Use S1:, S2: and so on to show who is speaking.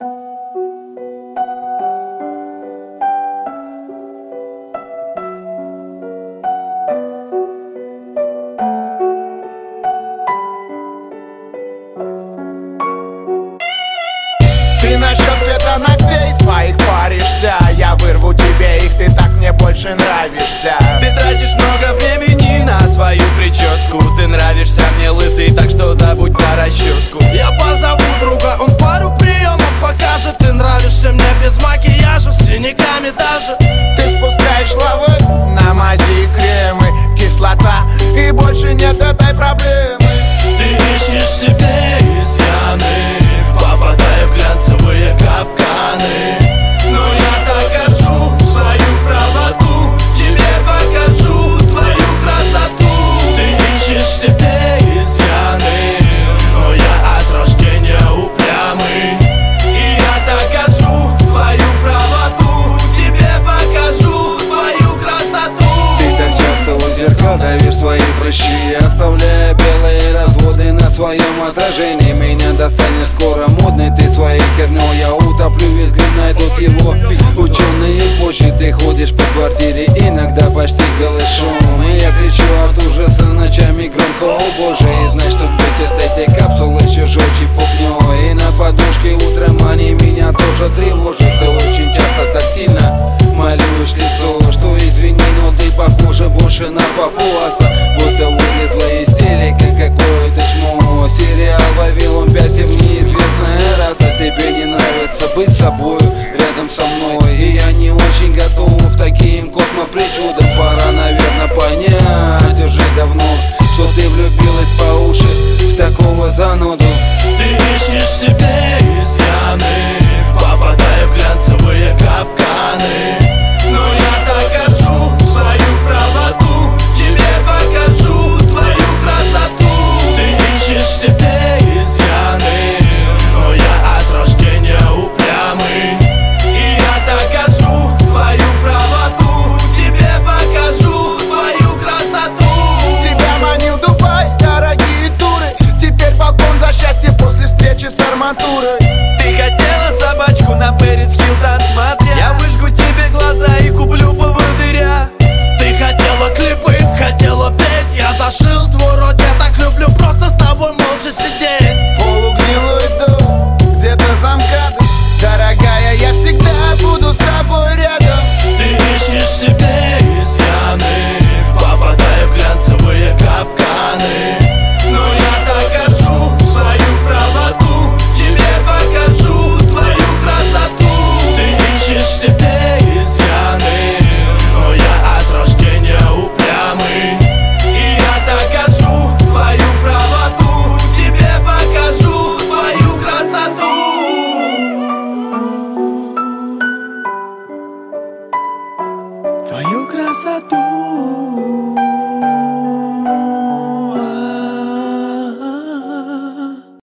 S1: Ты насчет цвета ногтей своих паришься, я вырву тебе их, ты так мне больше нравишься.
S2: Ты тратишь много времени на свою прическу. Ты нравишься мне лысый, так что забудь про расческу.
S3: Я позову друга, он пару приемов покажет. Ты нравишься мне без макияжа, с синяками даже.
S1: Ты спускаешь лавы, намази кремы, кислота, и больше нет этой проблемы.
S3: Ты ищешь себе изъяны, попадая в глянцевые капканы. Но я докажу свою правоту, тебе покажу твою красоту. Ты ищешь себе изъяны, но я от рождения упрямый. И я докажу свою правоту, тебе покажу твою красоту.
S4: Ты так часто у зеркал давишь свои прыщи, оставляя белые разводы на своем отражении. Меня достанешь скоро модный, ты своей хернёй, я утоплю, весь гриб найдут его ученые позже. Ты ходишь по квартире, иногда почти голышом, и я кричу от ужаса ночами громко: о боже. И знай, что бесит эти капсулы еще жёлче пухнёй. И на подушке утром они меня тоже тревожат. Ты очень часто так сильно малюешь лицо, что извини, но ты похожа больше на папуаса, будто вылезла из телека какое-то чмо. Сериал «Вавилон 5» и неизвестная раса. Тебе не нравится быть собою рядом со мной, и я не очень готов к таким космопричудам. Пора, наверное, понять уже давно, что ты влюбилась по уши в такого зануду.
S3: Ты ищешь себе изъяны, попадая в глянцевые капканы. Но я докажу свою правоту, тебе покажу твою красоту. Ты ищешь себе изъяны, но я от рождения упрямый. И я докажу свою правоту, тебе покажу твою красоту.
S1: Тебя манил Дубай, дорогие туры, теперь балкон за счастье после встречи с арматурой.
S2: Ты хотела собачку на Пэрис Хилтон, смотря. Я выжгу тебе глаза и куплю поводыря.
S3: Ты хотела клипы, хотела петь, я зашил твой рот, я так люблю просто с тобой молча сидеть.
S1: Полугнилой дом, где-то за МКАДом, дорогая, я всегда буду с тобой рядом.
S3: Ты ищешь себе изъяны, попадая в глянцевые капканы. Но я докажу свою правоту, тебе покажу твою красоту. Ты ищешь себе изъяны, но я от рождения упрямый. И я докажу свою правоту, тебе покажу твою красоту.
S2: Твою красоту.